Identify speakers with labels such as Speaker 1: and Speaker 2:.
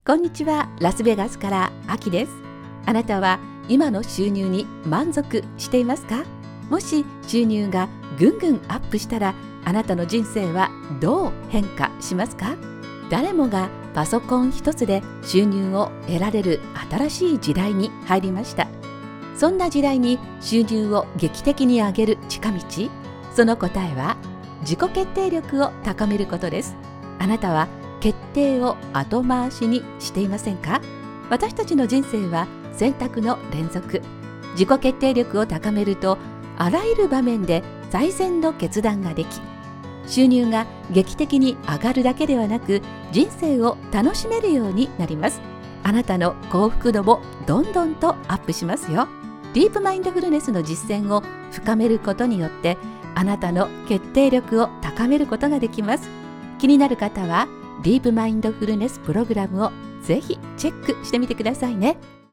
Speaker 1: こんにちは。ラスベガスからアキです。あなたは今の収入に満足していますか？もし収入がぐんぐんアップしたら、あなたの人生はどう変化しますか？誰もがパソコン一つで収入を得られる新しい時代に入りました。そんな時代に収入を劇的に上げる近道、その答えは自己決定力を高めることです。あなたは決定を後回しにしていませんか？私たちの人生は選択の連続。自己決定力を高めると、あらゆる場面で最善の決断ができ、収入が劇的に上がるだけではなく、人生を楽しめるようになります。あなたの幸福度もどんどんとアップしますよ。ディープマインドフルネスの実践を深めることによって、あなたの決定力を高めることができます。気になる方はディープマインドフルネスプログラムをぜひチェックしてみてくださいね。